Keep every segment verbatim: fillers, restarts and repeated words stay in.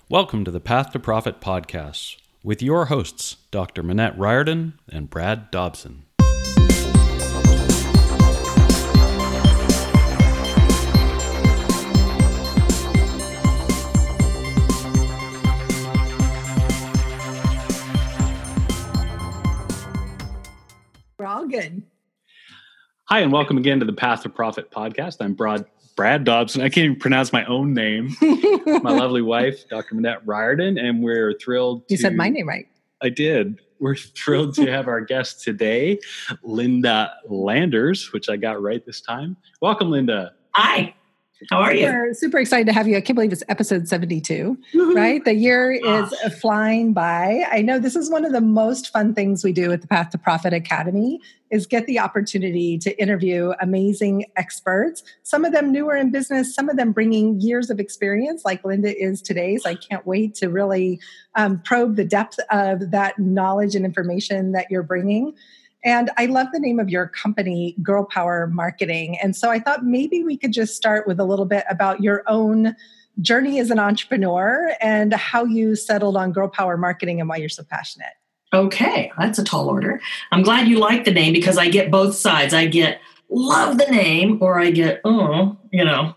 Welcome to the Path to Profit podcast with your hosts, Doctor Manette Riordan and Brad Dobson. We're all good. Hi, and welcome again to the Path to Profit podcast. I'm Brad, Brad Dobson. I can't even pronounce my own name. My lovely wife, Doctor Manette Riordan, and we're thrilled to... You said my name right. I did. We're thrilled to have our guest today, Linda Landers, which I got right this time. Welcome, Linda. Hi. How are you? We're super excited to have you. I can't believe it's episode seventy-two, right? The year is flying by. I know this is one of the most fun things we do at the Path to Profit Academy is get the opportunity to interview amazing experts, some of them newer in business, some of them bringing years of experience like Linda is today. So I can't wait to really um, probe the depth of that knowledge and information that you're bringing. And I love the name of your company, Girl Power Marketing. And so I thought maybe we could just start with a little bit about your own journey as an entrepreneur and how you settled on Girl Power Marketing and why you're so passionate. Okay, that's a tall order. I'm glad you like the name because I get both sides. I get love the name or I get, oh, you know.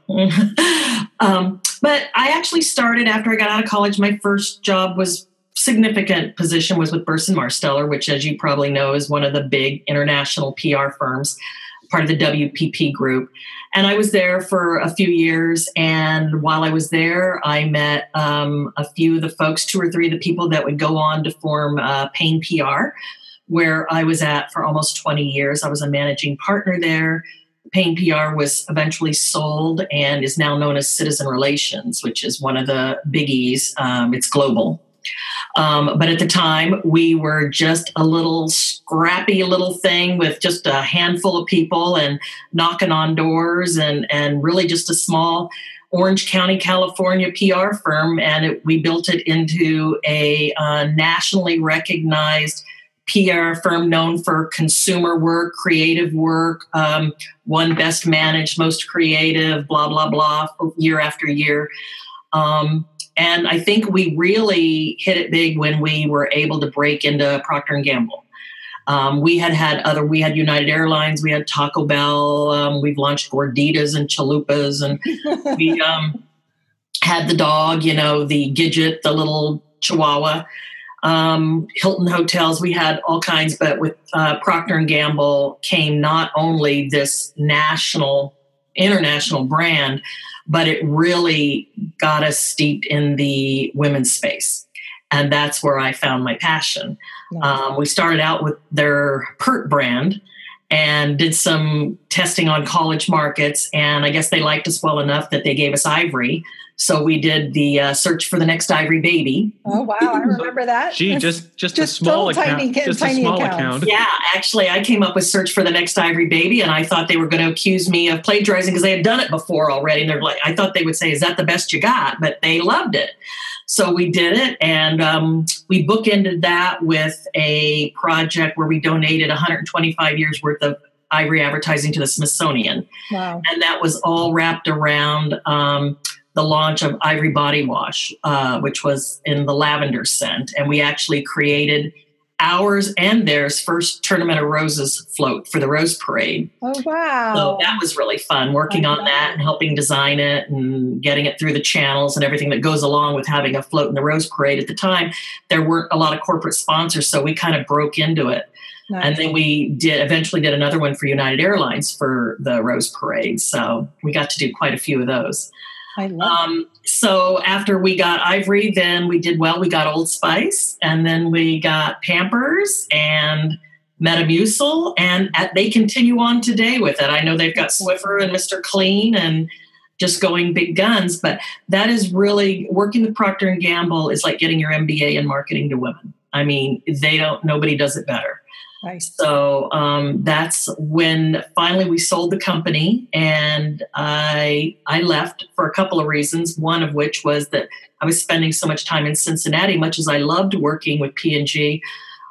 um, but I actually started after I got out of college. My first job was significant position was with Burson Marsteller, which, as you probably know, is one of the big international P R firms, part of the W P P group. And I was there for a few years. And while I was there, I met um, a few of the folks, two or three of the people that would go on to form uh, Payne P R, where I was at for almost twenty years. I was a managing partner there. Payne P R was eventually sold and is now known as Citizen Relations, which is one of the biggies. Um, it's global. Um, but at the time, we were just a little scrappy little thing with just a handful of people and knocking on doors and, and really just a small Orange County, California P R firm. And it, we built it into a uh, nationally recognized P R firm known for consumer work, creative work, um, one best managed, most creative, blah, blah, blah, year after year. Um, And I think we really hit it big when we were able to break into Procter and Gamble. Um, we had had other, we had United Airlines, we had Taco Bell, um, we've launched Gorditas and Chalupas, and we um, had the dog, you know, the Gidget, the little Chihuahua, um, Hilton Hotels, we had all kinds, but with uh, Procter and Gamble came not only this national, international brand, but it really got us steeped in the women's space. And that's where I found my passion. Nice. Um, we started out with their Pert brand and did some testing on college markets. And I guess they liked us well enough that they gave us Ivory. So we did the uh, search for the next Ivory baby. Oh, wow. I remember that. Gee, just, just, just a small account. Tiny, just tiny a small account. Yeah, actually, I came up with search for the next Ivory baby, and I thought they were going to accuse me of plagiarizing because they had done it before already. And they're like, I thought they would say, is that the best you got? But they loved it. So we did it, and um, we bookended that with a project where we donated one hundred twenty-five years worth of Ivory advertising to the Smithsonian. Wow. And that was all wrapped around um, the launch of Ivory Body Wash, uh, which was in the lavender scent. And we actually created ours and theirs first Tournament of Roses float for the Rose Parade. Oh, wow. So that was really fun, working on that and helping design it and getting it through the channels and everything that goes along with having a float in the Rose Parade. At the time, there weren't a lot of corporate sponsors, so we kind of broke into it. Nice. And then we did eventually did another one for United Airlines for the Rose Parade. So we got to do quite a few of those. I love um, so after we got Ivory, then we did well. We got Old Spice, and then we got Pampers and Metamucil, and at, they continue on today with it. I know they've got Swiffer and Mister Clean and just going big guns, but that is really working with Procter and Gamble is like getting your M B A in marketing to women. I mean, they don't. Nobody does it better. Nice. So um, that's when finally we sold the company, and I I left for a couple of reasons. One of which was that I was spending so much time in Cincinnati. Much as I loved working with P and G,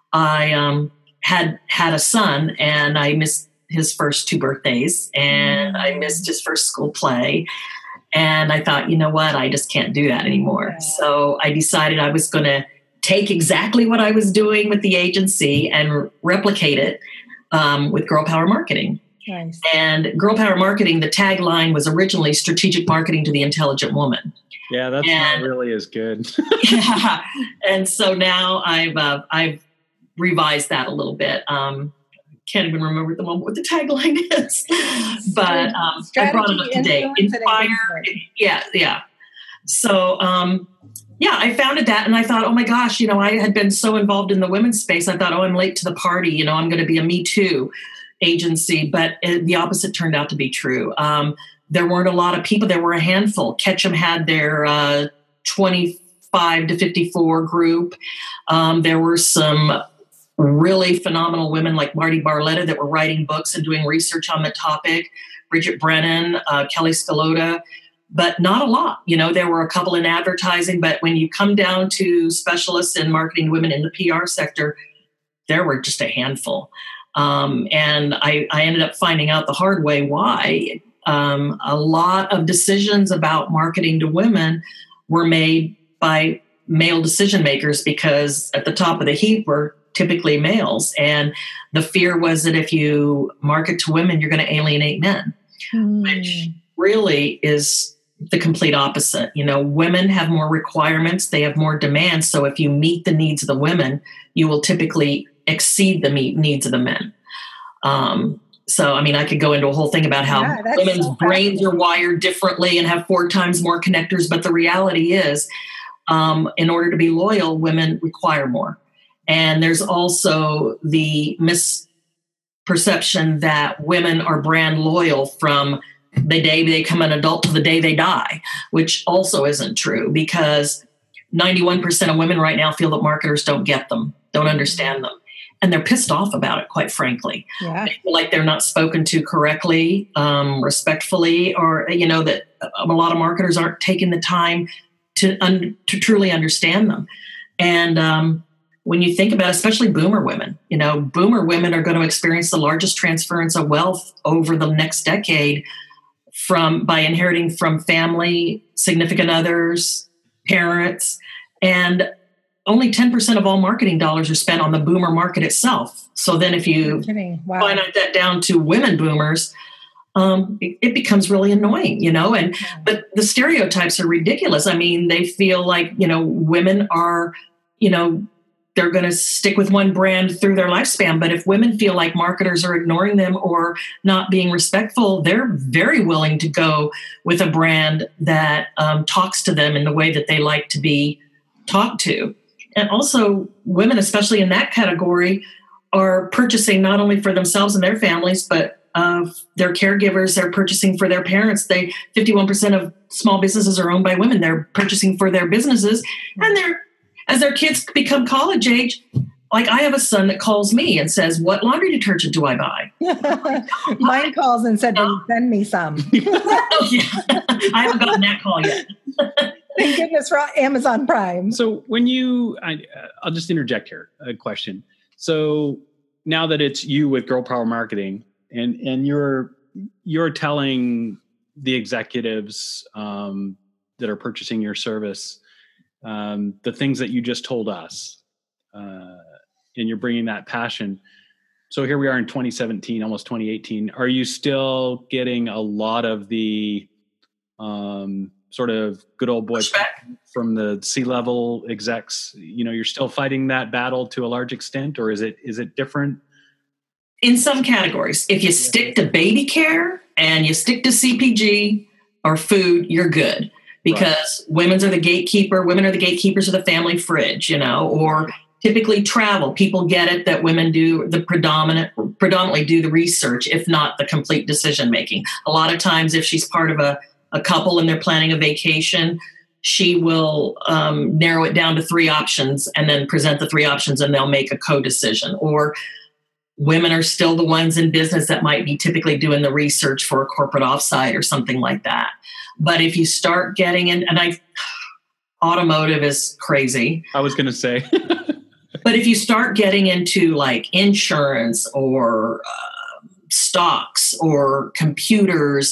I um, had had a son, and I missed his first two birthdays, and I missed his first school play. And I thought, you know what, I just can't do that anymore. Yeah. So I decided I was going to take exactly what I was doing with the agency and re- replicate it um, with Girl Power Marketing. Nice. And Girl Power Marketing, the tagline was originally strategic marketing to the intelligent woman. Yeah, that's and, not really as good. yeah. And so now I've uh, I've revised that a little bit. Um, can't even remember at the moment what the tagline is, but um, I brought it up to date. Inspire. Yeah, yeah. So, um, yeah, I founded that and I thought, oh my gosh, you know, I had been so involved in the women's space. I thought, oh, I'm late to the party. You know, I'm going to be a Me Too agency, but it, the opposite turned out to be true. Um, there weren't a lot of people. There were a handful. Ketchum had their uh, twenty-five to fifty-four group. Um, there were some really phenomenal women like Marty Barletta that were writing books and doing research on the topic, Bridget Brennan, uh, Kelly Scalota, but not a lot. You know, there were a couple in advertising, but when you come down to specialists in marketing women in the P R sector, there were just a handful. Um, and I, I ended up finding out the hard way why. Um, a lot of decisions about marketing to women were made by male decision makers because at the top of the heap were typically males. And the fear was that if you market to women, you're going to alienate men, mm. which really is the complete opposite. You know, women have more requirements. They have more demands. So if you meet the needs of the women, you will typically exceed the meet needs of the men. Um, so, I mean, I could go into a whole thing about how yeah, women's so brains are wired differently and have four times more connectors. But the reality is, um, in order to be loyal, women require more. And there's also the misperception that women are brand loyal from the day they become an adult to the day they die, which also isn't true because ninety-one percent of women right now feel that marketers don't get them, don't understand them. And they're pissed off about it, quite frankly. Yeah. They feel like they're not spoken to correctly, um, respectfully, or, you know, that a lot of marketers aren't taking the time to, un- to truly understand them. And, um, when you think about, especially boomer women, you know, boomer women are going to experience the largest transference of wealth over the next decade from by inheriting from family, significant others, parents, and only ten percent of all marketing dollars are spent on the boomer market itself. So then if you wow. finite that down to women boomers, um, it, it becomes really annoying, you know, and, yeah. but the stereotypes are ridiculous. I mean, they feel like, you know, women are, you know, they're going to stick with one brand through their lifespan. But if women feel like marketers are ignoring them or not being respectful, they're very willing to go with a brand that um, talks to them in the way that they like to be talked to. And also women, especially in that category, are purchasing not only for themselves and their families, but uh, their caregivers. They're purchasing for their parents. They fifty-one percent of small businesses are owned by women. They're purchasing for their businesses, and they're as their kids become college age, like I have a son that calls me and says, what laundry detergent do I buy? Mine calls and said, no. Send me some. Oh, yeah. I haven't gotten that call yet. Thank goodness for Amazon Prime. So when you, I, I'll just interject here a question. So now that it's you with Girl Power Marketing and, and you're, you're telling the executives um, that are purchasing your service, um, the things that you just told us, uh, and you're bringing that passion. So here we are in twenty seventeen, almost twenty eighteen. Are you still getting a lot of the um, sort of good old boy from the C-level execs? You know, you're still fighting that battle to a large extent, or is it is it different? In some categories, if you stick to baby care and you stick to C P G or food, you're good. Because right. women's are the gatekeeper, women are the gatekeepers of the family fridge, you know, or typically travel. People get it that women do the predominant, predominantly do the research, if not the complete decision making. A lot of times, if she's part of a, a couple and they're planning a vacation, she will um, narrow it down to three options and then present the three options and they'll make a co-decision. Or women are still the ones in business that might be typically doing the research for a corporate offsite or something like that. But if you start getting in, and I, automotive is crazy. I was going to say. But if you start getting into like insurance or uh, stocks or computers,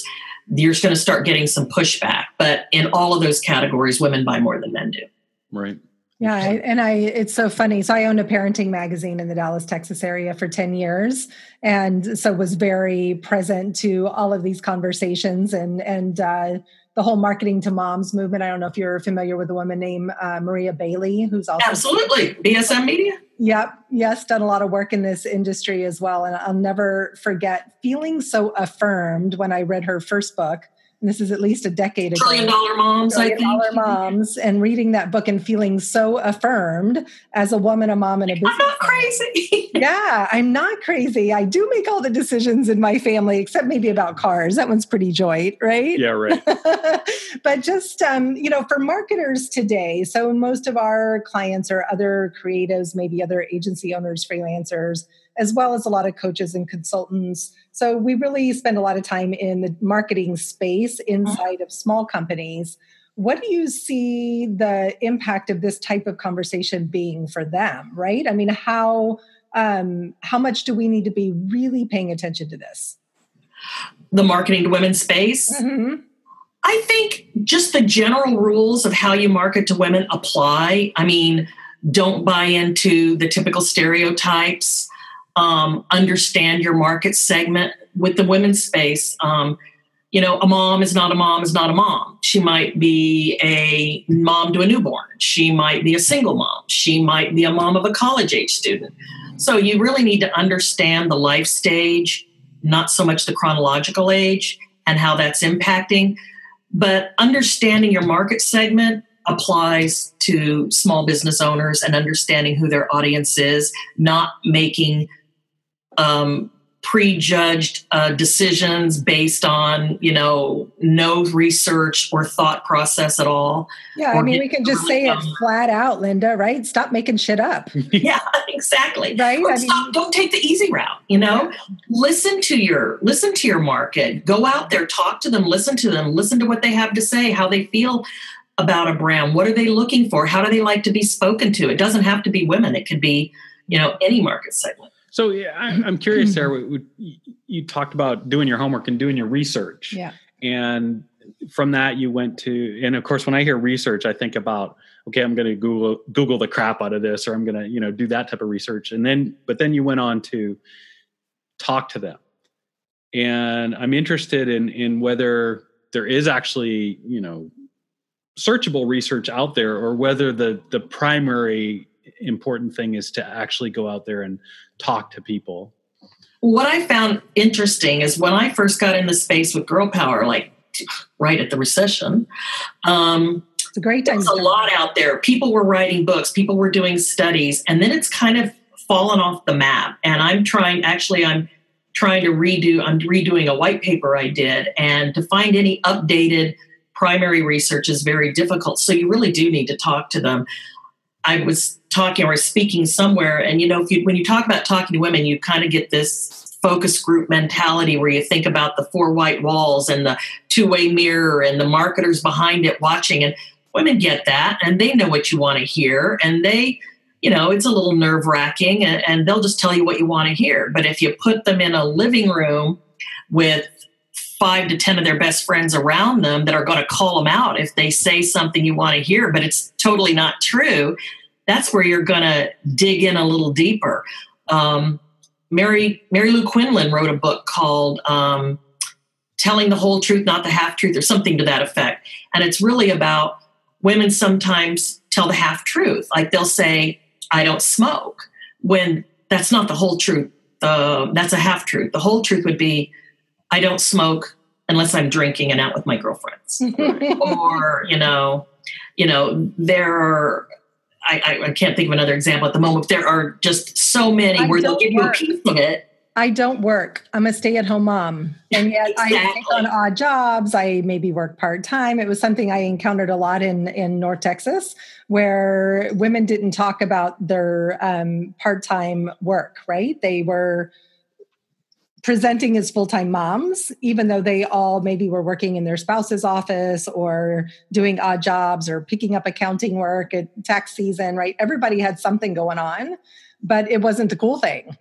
you're going to start getting some pushback. But in all of those categories, women buy more than men do. Right. Yeah, I, and I it's so funny. So I owned a parenting magazine in the Dallas, Texas area for ten years, and so was very present to all of these conversations and and uh, the whole marketing to moms movement. I don't know if you're familiar with a woman named uh, Maria Bailey, who's also absolutely B S M Media. Yep, yes, done a lot of work in this industry as well, and I'll never forget feeling so affirmed when I read her first book. And this is at least a decade ago. Trillion Dollar Moms, Trillion I think. Dollar Moms, and reading that book and feeling so affirmed as a woman, a mom, and a business. I'm not crazy. Yeah, I'm not crazy. I do make all the decisions in my family, except maybe about cars. That one's pretty joint, right? Yeah, right. But just, um, you know, for marketers today, so most of our clients are other creatives, maybe other agency owners, freelancers, as well as a lot of coaches and consultants. So we really spend a lot of time in the marketing space inside of small companies. What do you see the impact of this type of conversation being for them, right? I mean, how um, how much do we need to be really paying attention to this? The marketing to women space? Mm-hmm. I think just the general rules of how you market to women apply. I mean, don't buy into the typical stereotypes. Um, understand your market segment with the women's space. Um, you know, a mom is not a mom is not a mom. She might be a mom to a newborn. She might be a single mom. She might be a mom of a college age student. So you really need to understand the life stage, not so much the chronological age and how that's impacting, but understanding your market segment applies to small business owners and understanding who their audience is, not making Um, prejudged uh, decisions based on, you know, no research or thought process at all. Yeah, I mean, we can just say it flat out, Linda, right? Stop making shit up. Yeah, exactly. Right? Or I stop, mean, don't take the easy route, you know? Yeah. Listen to your listen to your market. Go out there, talk to them, listen to them, listen to what they have to say, how they feel about a brand. What are they looking for? How do they like to be spoken to? It doesn't have to be women. It could be, you know, any market segment. So yeah, I'm curious, Sarah, you talked about doing your homework and doing your research. Yeah. And from that you went to, and of course, when I hear research, I think about, okay, I'm going to Google, Google the crap out of this, or I'm going to, you know, do that type of research. And then, but then you went on to talk to them. And I'm interested in, in whether there is actually, you know, searchable research out there, or whether the, the primary important thing is to actually go out there and talk to people. What I found interesting is when I first got in the space with Girl Power, like right at the recession, um, it's a great time. There's a lot out there. People were writing books, people were doing studies, and then it's kind of fallen off the map. And I'm trying, actually, I'm trying to redo, I'm redoing a white paper I did, and to find any updated primary research is very difficult. So you really do need to talk to them. I was talking or speaking somewhere, and you know, if you, when you talk about talking to women, you kind of get this focus group mentality where you think about the four white walls and the two-way mirror and the marketers behind it watching. And women get that, and they know what you want to hear, and they, you know, it's a little nerve-wracking, and, and they'll just tell you what you want to hear. But if you put them in a living room with five to ten of their best friends around them that are going to call them out if they say something you want to hear, but it's totally not true, that's where you're going to dig in a little deeper. Um, Mary Mary Lou Quinlan wrote a book called um, Telling the Whole Truth, Not the Half Truth, or something to that effect. And it's really about women sometimes tell the half truth. Like they'll say, I don't smoke, when that's not the whole truth. Uh, that's a half truth. The whole truth would be, I don't smoke unless I'm drinking and out with my girlfriends. Or, you know, you know, there are, I, I can't think of another example at the moment, but there are just so many I where they'll give work. you a piece of it. I don't work. I'm a stay-at-home mom. And yet Exactly. I take on odd jobs. I maybe work part-time. It was something I encountered a lot in, in North Texas, where women didn't talk about their um, part-time work, right? They were presenting as full-time moms, even though they all maybe were working in their spouse's office or doing odd jobs or picking up accounting work at tax season, right? Everybody had something going on, but it wasn't the cool thing.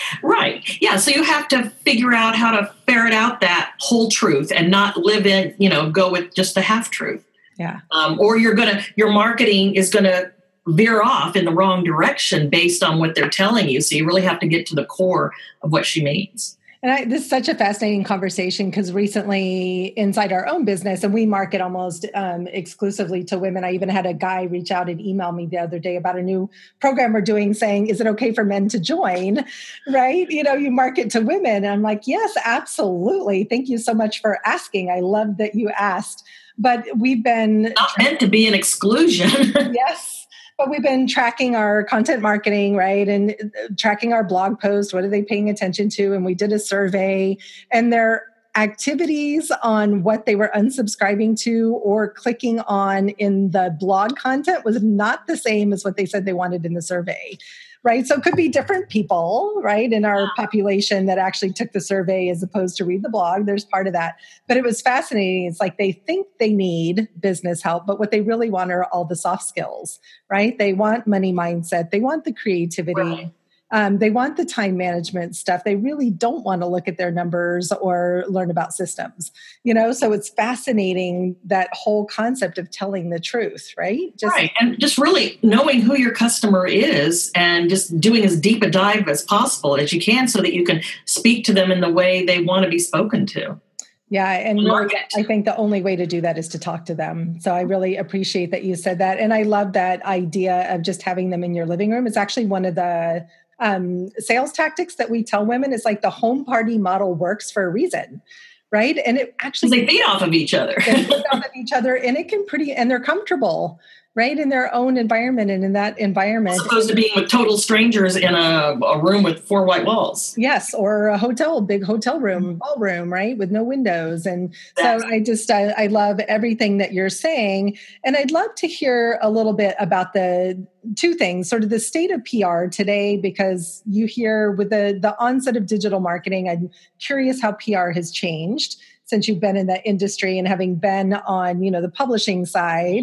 Right. Yeah. So you have to figure out how to ferret out that whole truth and not live in, you know, go with just the half truth. Yeah. Um, or you're going to, your marketing is going to veer off in the wrong direction based on what they're telling you. So you really have to get to the core of what she means. And I, this is such a fascinating conversation because recently inside our own business, and we market almost um, exclusively to women. I even had a guy reach out and email me the other day about a new program we're doing saying, is it okay for men to join? Right? You know, you market to women. And I'm like, yes, absolutely. Thank you so much for asking. I love that you asked. But we've been... Not meant to be an exclusion. Yes. But we've been tracking our content marketing, right? And tracking our blog posts. What are they paying attention to? And we did a survey, and their activities on what they were unsubscribing to or clicking on in the blog content was not the same as what they said they wanted in the survey. Right. So it could be different people, right, in our population that actually took the survey as opposed to read the blog. There's part of that. But it was fascinating. It's like they think they need business help, but what they really want are all the soft skills, right? They want money mindset. They want the creativity. Right. Um, they want the time management stuff. They really don't want to look at their numbers or learn about systems, you know? So it's fascinating, that whole concept of telling the truth, right? Just, right. And just really knowing who your customer is and just doing as deep a dive as possible as you can so that you can speak to them in the way they want to be spoken to. Yeah. And really, I think the only way to do that is to talk to them. So I really appreciate that you said that. And I love that idea of just having them in your living room. It's actually one of the um, sales tactics that we tell women. Is like the home party model works for a reason, right? And it actually... They feed off of each other. They feed off of each other, and it can pretty... And they're comfortable, right, in their own environment, and in that environment. As opposed to being with total strangers in a, a room with four white walls. Yes, or a hotel, big hotel room, ballroom, right, with no windows. And so I just, I, I love everything that you're saying. And I'd love to hear a little bit about the two things, sort of the state of P R today, because you hear with the, the onset of digital marketing, I'm curious how P R has changed since you've been in that industry, and having been on, you know, the publishing side.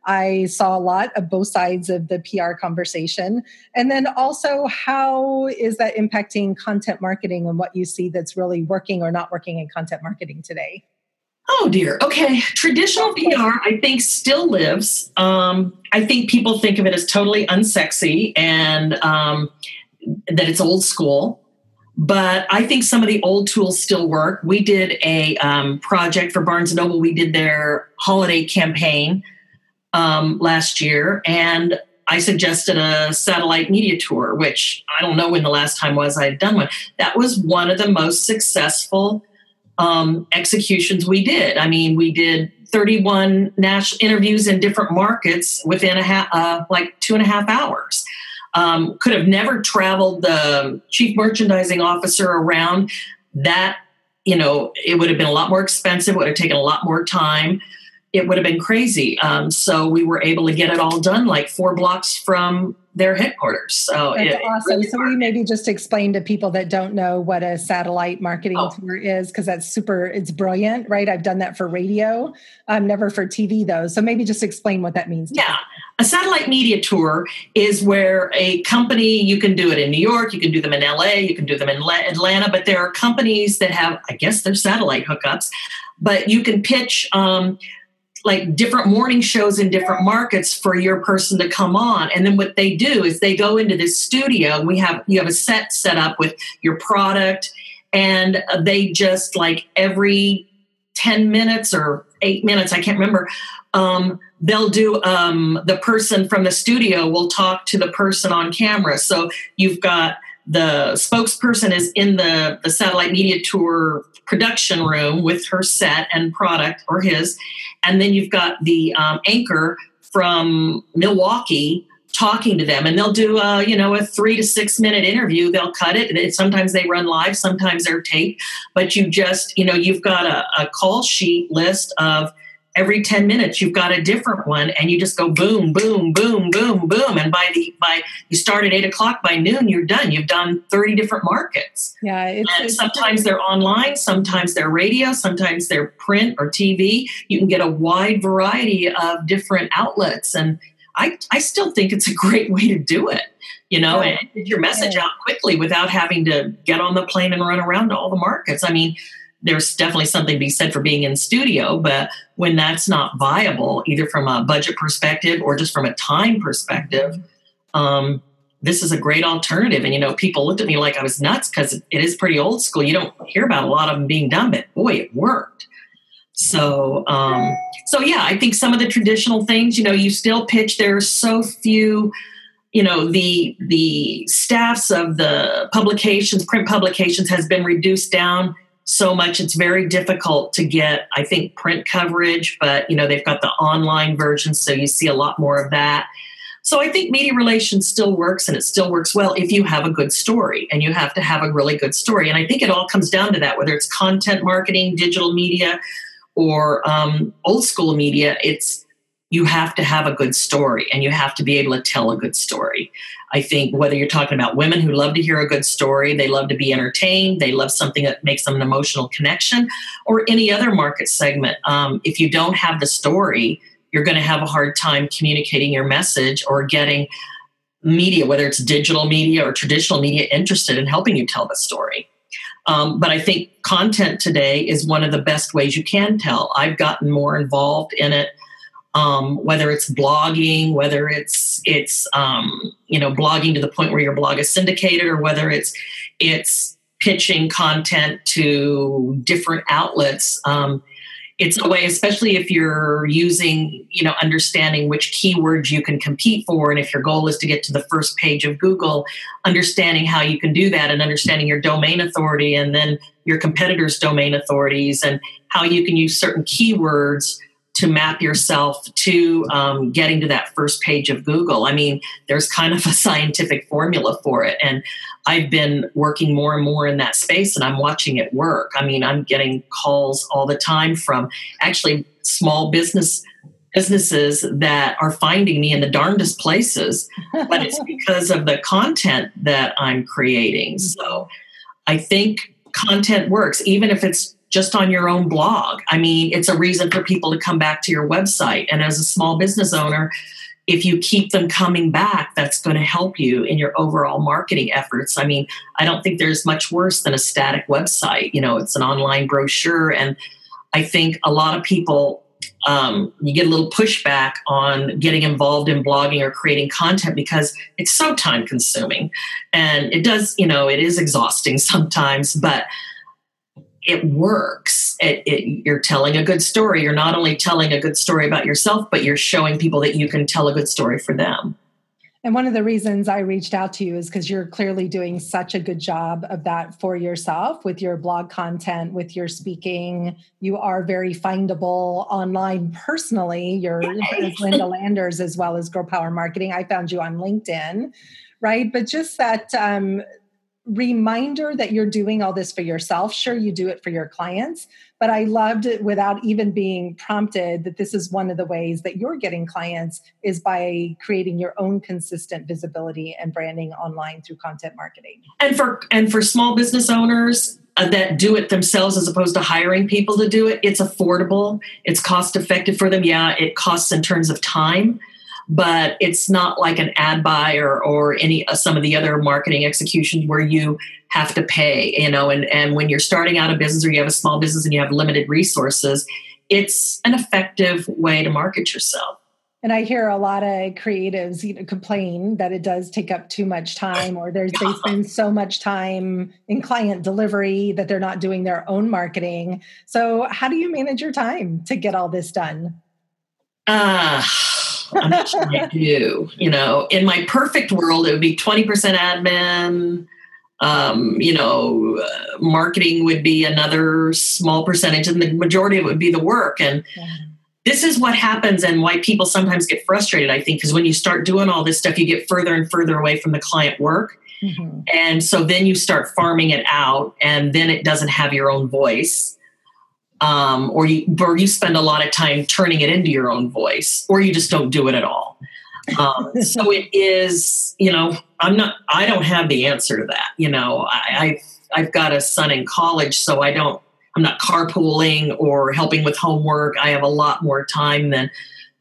I saw a lot of both sides of the P R conversation. And then also, how is that impacting content marketing and what you see that's really working or not working in content marketing today? Oh, dear. Okay. Traditional P R, I think, still lives. Um, I think people think of it as totally unsexy and um, that it's old school. But I think some of the old tools still work. We did a um, project for Barnes and Noble. We did their holiday campaign Um, last year, and I suggested a satellite media tour, which I don't know when the last time was I had done one. That was one of the most successful um, executions we did. I mean, we did thirty-one national interviews in different markets within a half, uh, like two and a half hours. Um, could have never traveled the chief merchandising officer around. That, you know, it would have been a lot more expensive. It would have taken a lot more time. It would have been crazy. Um, so we were able to get it all done like four blocks from their headquarters. So That's it, awesome. It really so we maybe just explain to people that don't know what a satellite marketing oh. tour is, because that's super, it's brilliant, right? I've done that for radio, um, never for T V though. So maybe just explain what that means. Yeah. You. A satellite media tour is where a company, you can do it in New York, you can do them in L A, you can do them in Atlanta, but there are companies that have, I guess they're satellite hookups, but you can pitch, um, like different morning shows in different markets for your person to come on. And then what they do is they go into this studio. We have, you have a set set up with your product, and they just like every ten minutes or eight minutes, I can't remember. Um, they'll do, um, the person from the studio will talk to the person on camera. So you've got the spokesperson is in the, the satellite media tour production room with her set and product, or his. And then you've got the um, anchor from Milwaukee talking to them, and they'll do a, you know, a three to six minute interview. They'll cut it. it sometimes they run live, sometimes they're taped, but you just, you know, you've got a, a call sheet list of every ten minutes, you've got a different one, and you just go boom, boom, boom, boom, boom. And by the, by you start at eight o'clock, by noon, you're done. You've done thirty different markets. Yeah. It's, and it's, sometimes they're online, sometimes they're radio, sometimes they're print or T V. You can get a wide variety of different outlets. And I, I still think it's a great way to do it, you know, and get your message out quickly without having to get on the plane and run around to all the markets. I mean, there's definitely something to be said for being in studio, but when that's not viable, either from a budget perspective or just from a time perspective, um, this is a great alternative. And, you know, people looked at me like I was nuts because it is pretty old school. You don't hear about a lot of them being done, but boy, it worked. So, um, so yeah, I think some of the traditional things, you know, you still pitch. There are so few, you know, the, the staffs of the publications, print publications has been reduced down so much. It's very difficult to get, I think, print coverage, but, you know, they've got the online version. So you see a lot more of that. So I think media relations still works, and it still works well if you have a good story, and you have to have a really good story. And I think it all comes down to that, whether it's content marketing, digital media, or um, old school media. It's you have to have a good story, and you have to be able to tell a good story. I think whether you're talking about women who love to hear a good story, they love to be entertained, they love something that makes them an emotional connection, or any other market segment. Um, if you don't have the story, you're going to have a hard time communicating your message or getting media, whether it's digital media or traditional media, interested in helping you tell the story. Um, but I think content today is one of the best ways you can tell. I've gotten more involved in it, um, whether it's blogging, whether it's it's um, you know blogging to the point where your blog is syndicated, or whether it's it's pitching content to different outlets. Um, It's a way, especially if you're using, you know, understanding which keywords you can compete for. And if your goal is to get to the first page of Google, understanding how you can do that, and understanding your domain authority and then your competitors' domain authorities, and how you can use certain keywords to map yourself to um, getting to that first page of Google. I mean, there's kind of a scientific formula for it. And I've been working more and more in that space, and I'm watching it work. I mean, I'm getting calls all the time from actually small business businesses that are finding me in the darndest places, but it's because of the content that I'm creating. So I think content works, even if it's just on your own blog. I mean, it's a reason for people to come back to your website. And as a small business owner, if you keep them coming back, that's going to help you in your overall marketing efforts. I mean, I don't think there's much worse than a static website. You know, it's an online brochure. And I think a lot of people, um, you get a little pushback on getting involved in blogging or creating content because it's so time consuming. And it does, you know, it is exhausting sometimes, but it works. It, it, you're telling a good story. You're not only telling a good story about yourself, but you're showing people that you can tell a good story for them. And one of the reasons I reached out to you is because you're clearly doing such a good job of that for yourself with your blog content, with your speaking. You are very findable online personally. You're Linda Landers as well as Girl Power Marketing. I found you on LinkedIn, right? But just that um, reminder that you're doing all this for yourself. Sure, you do it for your clients, but I loved it without even being prompted that this is one of the ways that you're getting clients is by creating your own consistent visibility and branding online through content marketing. And for and for small business owners uh, that do it themselves as opposed to hiring people to do it, it's affordable. It's cost effective for them. Yeah, it costs in terms of time, but it's not like an ad buy or, or any uh, some of the other marketing executions where you have to pay, you know, and, and when you're starting out a business or you have a small business and you have limited resources, it's an effective way to market yourself. And I hear a lot of creatives, you know, complain that it does take up too much time, or there's, they spend so much time in client delivery that they're not doing their own marketing. So how do you manage your time to get all this done? Ah. Uh, I'm not sure I do. You know, in my perfect world, it would be twenty percent admin. Um, you know, uh, marketing would be another small percentage, and the majority of it would be the work. And yeah. This is what happens, and why people sometimes get frustrated, I think, because when you start doing all this stuff, you get further and further away from the client work. Mm-hmm. And so then you start farming it out, and then it doesn't have your own voice. Um, or you or you spend a lot of time turning it into your own voice, or you just don't do it at all. Um, so it is, you know, I'm not, I don't have the answer to that. You know, I, I've, I've got a son in college, so I don't, I'm not carpooling or helping with homework. I have a lot more time than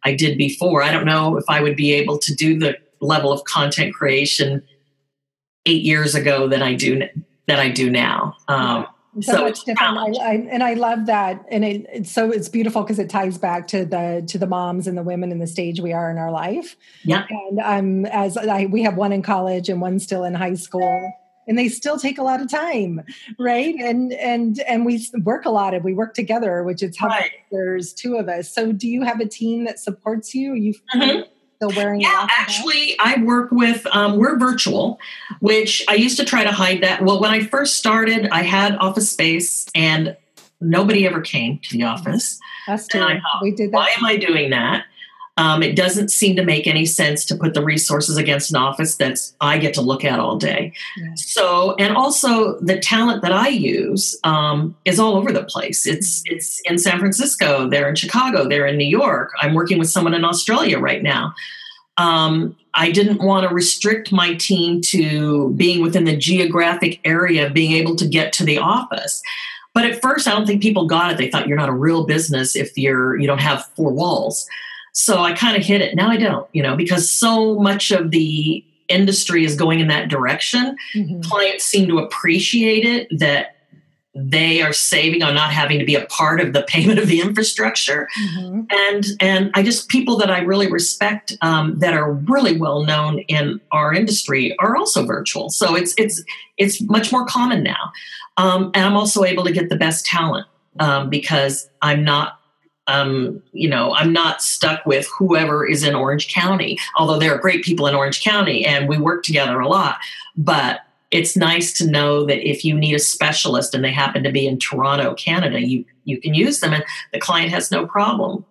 I did before. I don't know if I would be able to do the level of content creation eight years ago than I do that I do now. Um, so, so much different. I, I, and I love that. And it, it's so it's beautiful because it ties back to the to the moms and the women in the stage we are in our life. Yeah. And um, as I, we have one in college and one still in high school. And they still take a lot of time, right? And and and we work a lot, and we work together, which is how right. There's two of us. So, do you have a team that supports you? Are you mm-hmm. still wearing? Yeah, actually, I work with. Um, we're virtual, which I used to try to hide that. Well, when I first started, I had office space, and nobody ever came to the office. Us too. Thought, we did that. Why am I doing that? Um, it doesn't seem to make any sense to put the resources against an office that's I get to look at all day. Yeah. So, and also the talent that I use um, is all over the place. It's it's in San Francisco, they're in Chicago, they're in New York. I'm working with someone in Australia right now. Um, I didn't want to restrict my team to being within the geographic area of being able to get to the office. But at first, I don't think people got it. They thought you're not a real business if you're you don't have four walls. So I kind of hit it. Now I don't, you know, because so much of the industry is going in that direction. Mm-hmm. Clients seem to appreciate it, that they are saving on not having to be a part of the payment of the infrastructure. Mm-hmm. And and I just, people that I really respect um, that are really well known in our industry are also virtual. So it's it's it's much more common now. Um, and I'm also able to get the best talent um, because I'm not Um, you know, I'm not stuck with whoever is in Orange County, although there are great people in Orange County and we work together a lot. But it's nice to know that if you need a specialist and they happen to be in Toronto, Canada, you, you can use them and the client has no problem.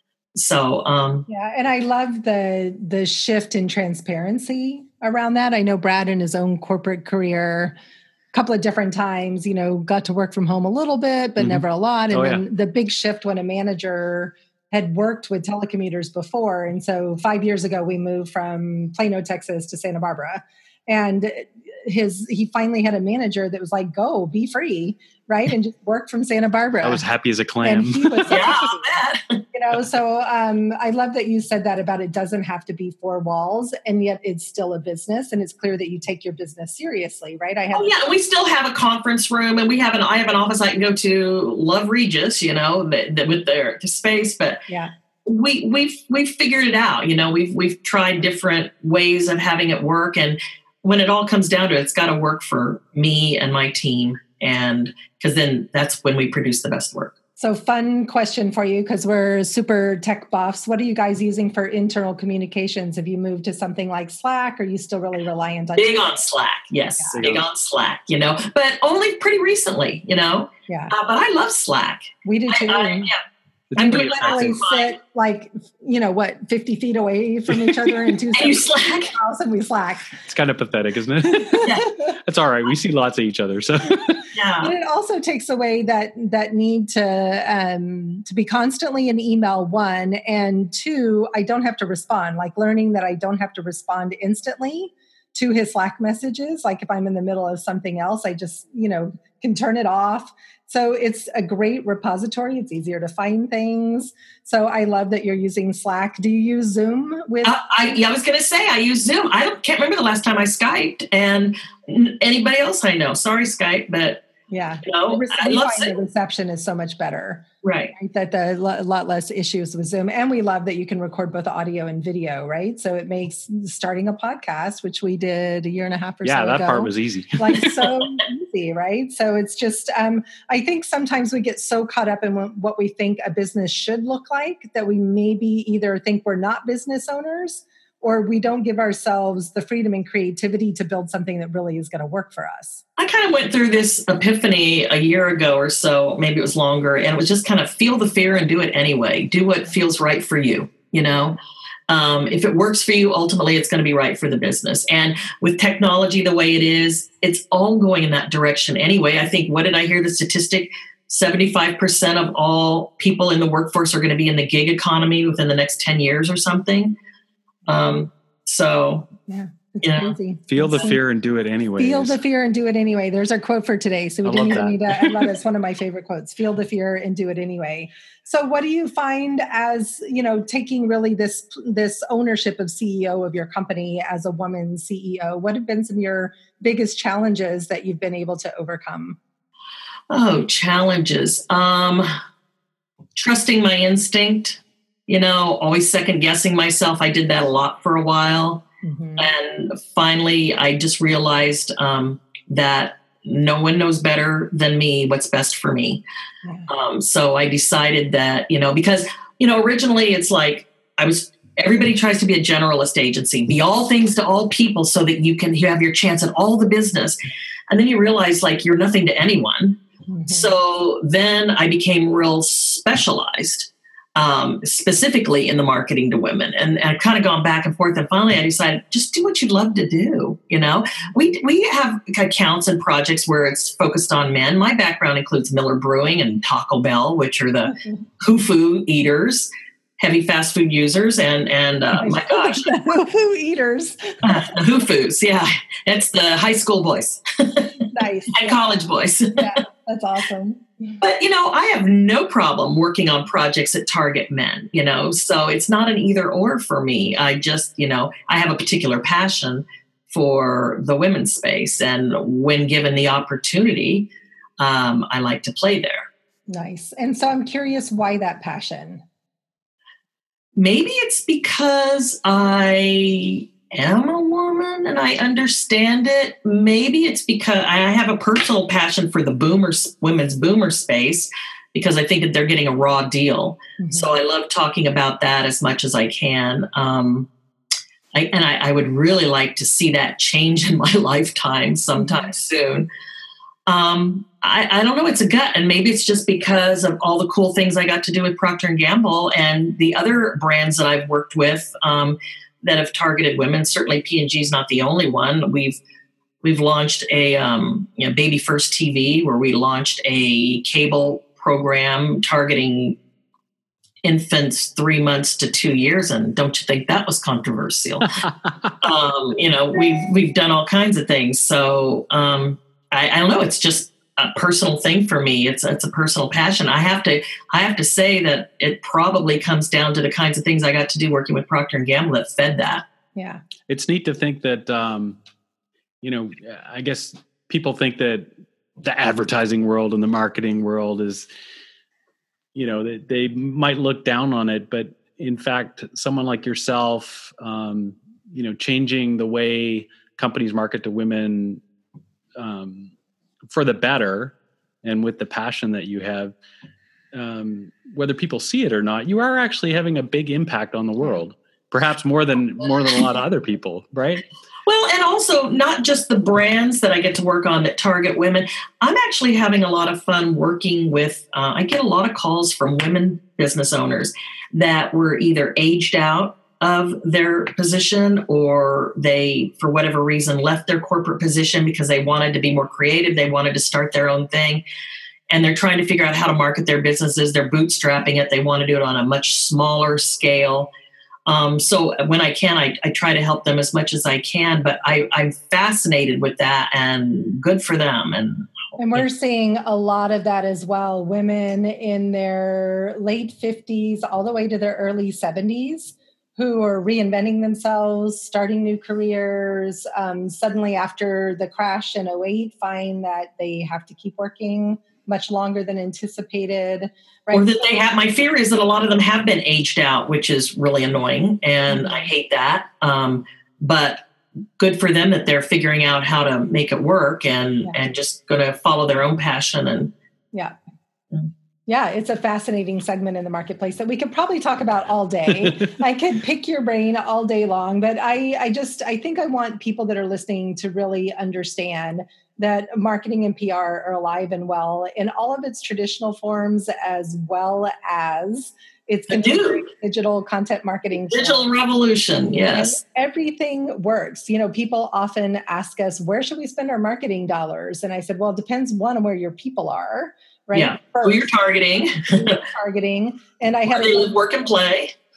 So, um, yeah. And I love the, the shift in transparency around that. I know Brad in his own corporate career, couple of different times, you know, got to work from home a little bit, but mm-hmm. never a lot. And oh, then yeah. the big shift when a manager had worked with telecommuters before. And so five years ago, we moved from Plano, Texas to Santa Barbara. And his he finally had a manager that was like, go, be free, right? And just work from Santa Barbara. I was happy as a clam. And he was yeah, you know, so um, I love that you said that about it doesn't have to be four walls, and yet it's still a business, and it's clear that you take your business seriously, right? I have oh yeah, we still have a conference room, and we have an I have an office I can go to. Love Regis, you know, that, that with their the space, but yeah. We we've we've figured it out, you know. We've we've tried different ways of having it work, and when it all comes down to it, it's got to work for me and my team, and because then that's when we produce the best work. So, fun question for you, because we're super tech buffs. What are you guys using for internal communications? Have you moved to something like Slack? Or are you still really reliant on big on Slack? Yes, yeah. big on Slack. You know, but only pretty recently. You know, yeah. Uh, but I love Slack. We do too. I, I, yeah. And we literally sit like, you know, what, fifty feet away from each other in two seconds. Slack. And we Slack. It's kind of pathetic, isn't it? Yeah. That's all right. We see lots of each other. So yeah. But it also takes away that that need to um, to be constantly in email, one, and two, I don't have to respond. Like learning that I don't have to respond instantly to his Slack messages. Like if I'm in the middle of something else, I just, you know, can turn it off. So it's a great repository. It's easier to find things. So I love that you're using Slack. Do you use Zoom with? Uh, I, yeah, I was going to say I use Zoom. I don't, can't remember the last time I Skyped, and anybody else I know. Sorry, Skype, but yeah, you know, the, I love the reception is so much better. Right. right? That the a lot less issues with Zoom, and we love that you can record both audio and video. Right, so it makes starting a podcast, which we did a year and a half or yeah, so that ago, part was easy. like so easy, right? So it's just, um, I think sometimes we get so caught up in what we think a business should look like that we maybe either think we're not business owners, or we don't give ourselves the freedom and creativity to build something that really is going to work for us. I kind of went through this epiphany a year ago or so, maybe it was longer, and it was just kind of feel the fear and do it anyway. Do what feels right for you, you know? Um, if it works for you, ultimately it's going to be right for the business. And with technology the way it is, it's all going in that direction anyway. I think, what did I hear the statistic? seventy-five percent of all people in the workforce are going to be in the gig economy within the next ten years or something. Um, so yeah, It's Yeah. crazy. Feel the It's- fear and do it anyway. Feel the fear and do it anyway. There's our quote for today. So we I didn't love even that. need to, I love it. It's one of my favorite quotes. Feel the fear and do it anyway. So what do you find as, you know, taking really this, this ownership of C E O of your company as a woman C E O? What have been some of your biggest challenges that you've been able to overcome? Oh, challenges. Um, trusting my instinct, you know, always second guessing myself. I did that a lot for a while. Mm-hmm. And finally, I just realized um, that no one knows better than me what's best for me. Yeah. Um, so I decided that, you know, because, you know, originally it's like I was, everybody tries to be a generalist agency, be all things to all people so that you can you have your chance at all the business. And then you realize like you're nothing to anyone. Mm-hmm. So then I became real specialized. Um, specifically in the marketing to women, and, and I've kind of gone back and forth. And finally, I decided just do what you'd love to do. You know, we we have accounts and projects where it's focused on men. My background includes Miller Brewing and Taco Bell, which are the Mm-hmm. hoo-foo eaters, heavy fast food users, and and uh, my gosh, Woo eaters. uh, the hoo-foos. Yeah, it's the high school boys Nice. and college boys. Yeah, that's awesome. But, you know, I have no problem working on projects that target men, you know, so it's not an either or for me. I just, you know, I have a particular passion for the women's space. And when given the opportunity, um, I like to play there. Nice. And so I'm curious why that passion? Maybe it's because I am a woman and I understand it. Maybe it's because I have a personal passion for the boomer, women's boomer space, because I think that they're getting a raw deal. Mm-hmm. So I love talking about that as much as I can. Um, I, and I, I would really like to see that change in my lifetime sometime mm-hmm. soon. Um, I, I don't know. It's a gut, and maybe it's just because of all the cool things I got to do with Procter and Gamble and the other brands that I've worked with. Um, that have targeted women. Certainly P and G is not the only one. We've we've launched a um, you know, Baby First T V, where we launched a cable program targeting infants three months to two years. And don't you think that was controversial? um, you know, we've we've done all kinds of things. So um, I, I don't know. It's just a personal thing for me. It's it's a personal passion. I have to I have to say that it probably comes down to the kinds of things I got to do working with Procter and Gamble that fed that. Yeah, it's neat to think that um, you know. I guess people think that the advertising world and the marketing world is, you know, they, they might look down on it, but in fact, someone like yourself, um, you know, changing the way companies market to women. Um, for the better, and with the passion that you have, um, whether people see it or not, you are actually having a big impact on the world, perhaps more than more than a lot of other people, right? Well, and also not just the brands that I get to work on that target women. I'm actually having a lot of fun working with, uh, I get a lot of calls from women business owners that were either aged out of their position, or they, for whatever reason, left their corporate position because they wanted to be more creative. They wanted to start their own thing. And they're trying to figure out how to market their businesses. They're bootstrapping it. They want to do it on a much smaller scale. Um, so when I can, I, I try to help them as much as I can. But I, I'm fascinated with that, and good for them. And And we're seeing a lot of that as well. Women in their late fifties all the way to their early seventies who are reinventing themselves, starting new careers, um, suddenly after the crash in oh eight, find that they have to keep working much longer than anticipated. Right? Or that they have, my fear is that a lot of them have been aged out, which is really annoying. And mm-hmm. I hate that. Um, but good for them that they're figuring out how to make it work and, yeah. and just going to follow their own passion. And yeah. Yeah, it's a fascinating segment in the marketplace that we could probably talk about all day. I could pick your brain all day long, but I, I just, I think I want people that are listening to really understand that marketing and P R are alive and well in all of its traditional forms, as well as its digital content marketing. Digital revolution, yes. And everything works. You know, people often ask us, where should we spend our marketing dollars? And I said, well, it depends, one, on where your people are. Right? Yeah, First, who you're targeting. Who you're targeting. And I Where had they live, work, and play.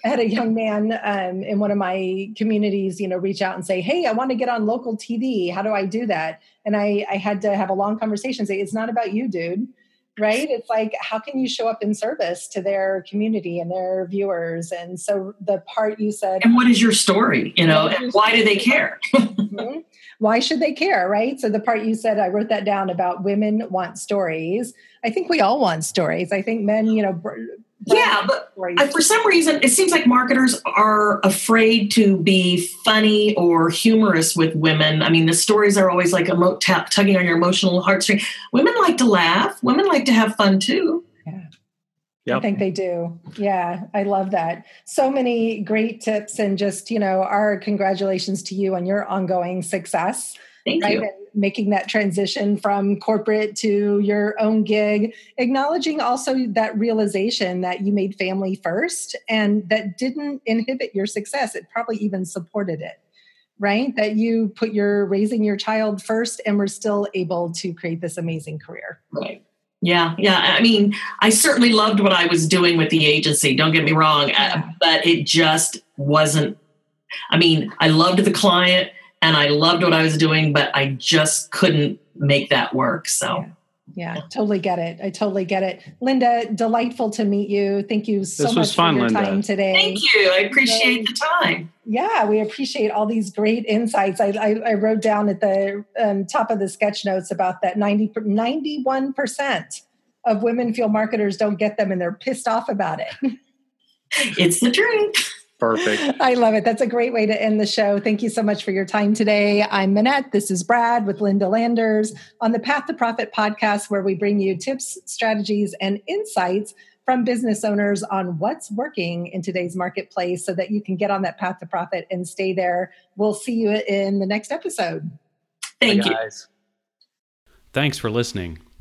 I had a young man um, in one of my communities, you know, reach out and say, hey, I want to get on local T V. How do I do that? And I, I had to have a long conversation, say, it's not about you, dude. Right? It's like, how can you show up in service to their community and their viewers? And so the part you said, and what is your story? You know, and why do they care? mm-hmm. Why should they care? Right? So the part you said, I wrote that down about women want stories. I think we all want stories. I think men, you know, br- yeah, but I, for some reason, it seems like marketers are afraid to be funny or humorous with women. I mean, the stories are always like emo- t- tugging on your emotional heartstring. Women like to laugh. Women like to have fun too. Yeah. Yep. I think they do. Yeah, I love that. So many great tips, and just, you know, our congratulations to you on your ongoing success. Thank right? you. And making that transition from corporate to your own gig, acknowledging also that realization that you made family first and that didn't inhibit your success. It probably even supported it, right? That you put your raising your child first and were still able to create this amazing career. Right. Yeah. Yeah. I mean, I certainly loved what I was doing with the agency. Don't get me wrong, yeah. But it just wasn't, I mean, I loved the client and I loved what I was doing, but I just couldn't make that work. So, yeah, yeah, totally get it. I totally get it. Linda, delightful to meet you. Thank you so this much was fun, for your Linda. time today. Thank you. I appreciate the time. Yeah, we appreciate all these great insights. I, I, I wrote down at the um, top of the sketch notes about that ninety, ninety-one percent of women feel marketers don't get them and they're pissed off about it. It's the truth. Perfect. I love it. That's a great way to end the show. Thank you so much for your time today. I'm Minette. This is Brad with Linda Landers on the Path to Profit podcast, where we bring you tips, strategies, and insights from business owners on what's working in today's marketplace so that you can get on that path to profit and stay there. We'll see you in the next episode. Thank Bye, you. Guys. Thanks for listening.